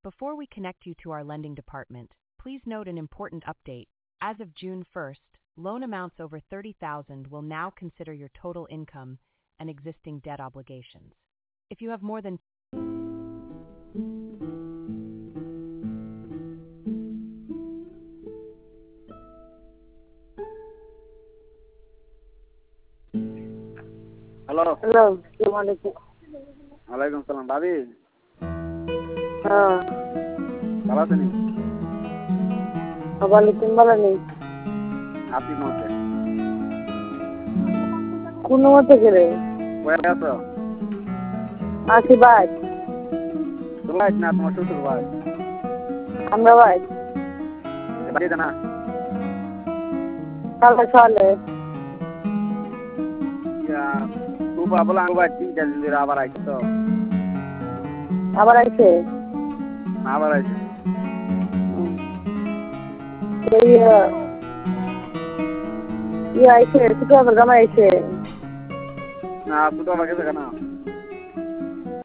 Before we connect you to our lending department, please note an important update. As of June 1st, loan amounts over 30,000 will now consider your total income and existing debt obligations. If you have more than hello. Hello, আসসালামু আলাইকুম। ওয়ালাইকুম সালাম। ভাবি হ্যাঁ, ভালো আছেন? ওয়ালাইকুম ভালো নেই। আপনি মতে কোন মতে গেলে কয়ে আছো? আসি ভাই, তোর ভাই না তোমার শ্বশুর ভাই? আমরা ভাই বাড়িতে না? কালকে সকালে খুব বলে আমি ভাই 3-4 দিন ধরে আবার আইছে তো। আবার আইছে। আবার আইছে। এই আইছে, ছোট জামাই আইছে। না ছোট আমার কাছে কেন?